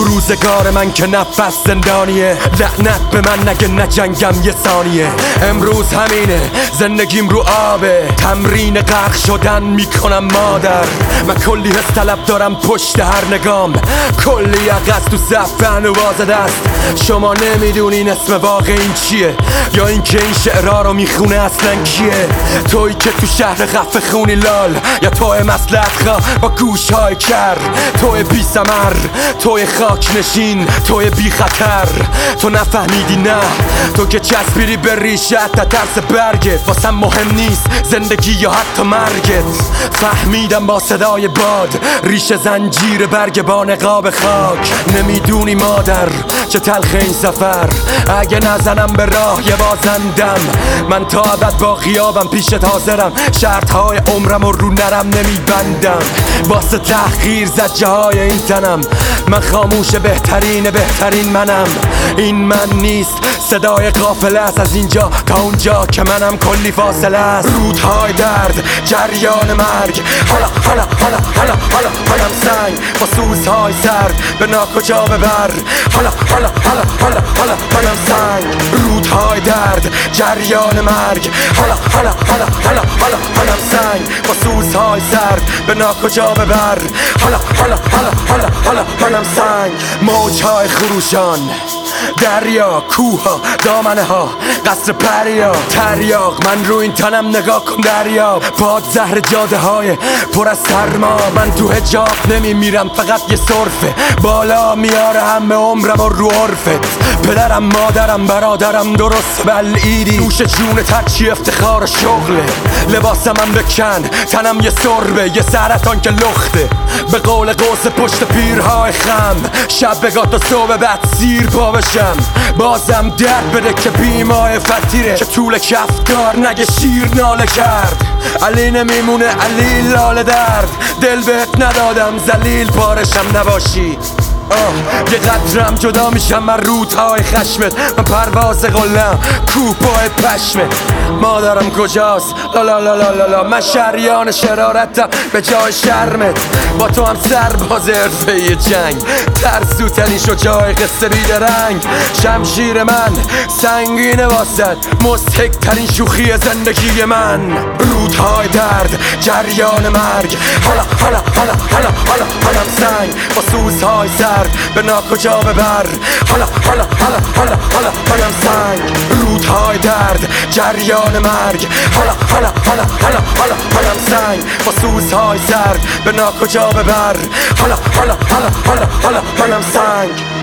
روزگار من که نفس زندانیه، لعنت به من نگه نجنگم یه ثانیه. امروز همینه زندگیم رو آبه، تمرین غرق شدن میکنم مادر. من کلی حس طلب دارم پشت هر نگام، کلی عقص تو صفن و بازده است. شما نمیدونین اسم واقع این چیه، یا اینکه این شعرها رو میخونه اصلا کیه. تویی که تو شهر خفه خونی لال، یا توی مسلحت خواه با گوشهای کر، توی بی ثمر، توی خاک نشین، توی بی خطر. تو نفهمیدی نه، تو که چسبیدی به ریشت تا ترس برگت. واسم مهم نیست زندگی یا حتی مرگت. فهمیدم با صدای باد ریشه زنجیر برگ با نقاب خاک. نمیدونی مادر چه تلخ این سفر، اگه نزنم به راه یه بازندم. من تا ابد با غیابم پیشت حاضرم، شرطهای عمرم رو نرم نمیبندم. واسه تحقیر زجه های این تنم، من خاموش بهترین منم. این من نیست، صدای قافله است از اینجا تا اونجا که منم کلی فاصله است. رودهای درد، جریان مرگ، حالم سنگ با سوزهای سرد به ناکجا ببر. حالم سنگ، رودهای درد، جریان مرگ، حالم سنگ با سوزهای سرد به ناکجا ببر. حالم سنگ، موجهای خروشان، دریا، کوها، دامنه ها، قصر پریا، تریاق. من رو این تنم نگاه کن دریا، باد زهر جاده های پر از سرما. من تو حجاب نمیمیرم، فقط یه صرفه بالا میاره همه عمرم و رو عرفت. پدرم، مادرم، برادرم درست بلعیدی، نوش جونت هرچی افتخار و شغله. لباسمم بکن، تنم یه سربه، یه سرطان که لخته. به قول قوس پشت پیرهای خم، شب بگاه تا صبح بعد سیر پا بشم. بازم درد بده که بیمای فتیره، که طول کفتار نگه شیر ناله کرد. علی نمیمونه علی لاله درد، دل بهت ندادم ذلیل پارشم نباشی. یه قدرم جدا میشم من رودهای خشمت، من پرواز قلم کوپای پشمت. مادرم کجاست؟ لا من شریان شرارتم به جای شرمت. با تو هم سرباز حرفه جنگ، ترسوتنی شجاع قصه بیدرنگ. شمشیر من سنگینه واسد، مضحک ترین شوخی زندگی من. رودهای درد، جریان مرگ، حالم سنگ با سوزهای سرد به ناکجا ببر. حالم سنگ، رودهای درد، جریان مرگ، حالم سنگ با سوزهای سرد به ناکجا ببر. حالم سنگ.